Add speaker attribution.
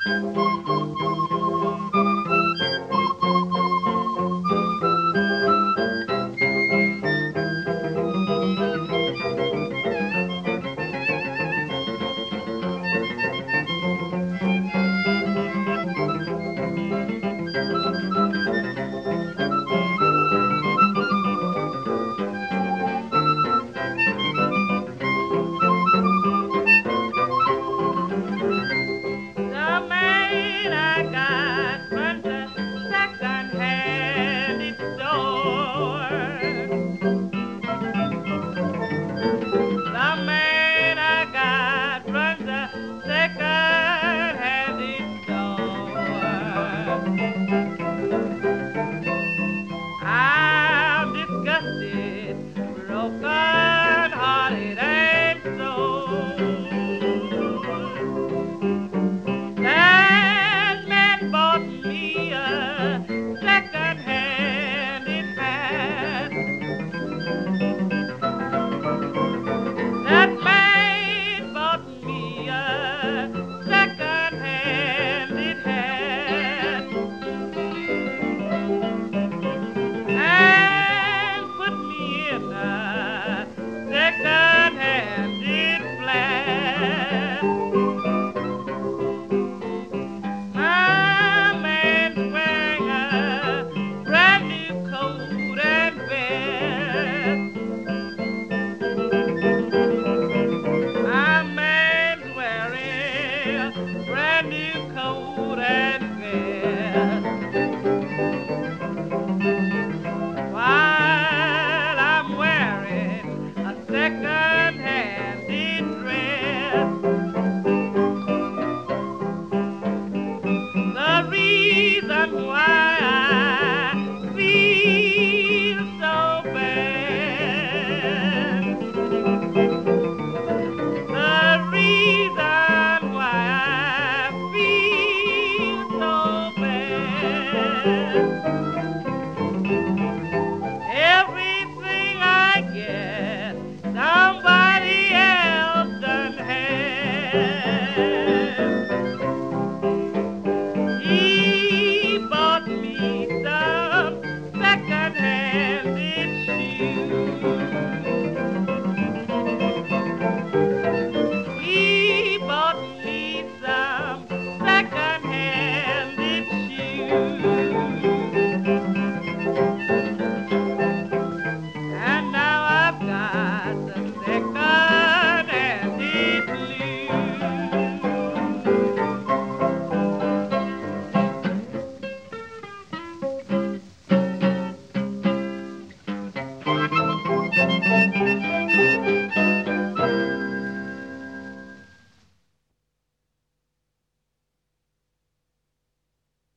Speaker 1: The man I got from the second-hand store. The man I got from the second-hand store. I'm disgusted, broken hearted, and so. That man bought me a second-hand hat. That man bought me a second-hand hat and put me in a second-hand flat. My man's wearing a brand new coat and vest. My man's wearing a brand new coat and vest.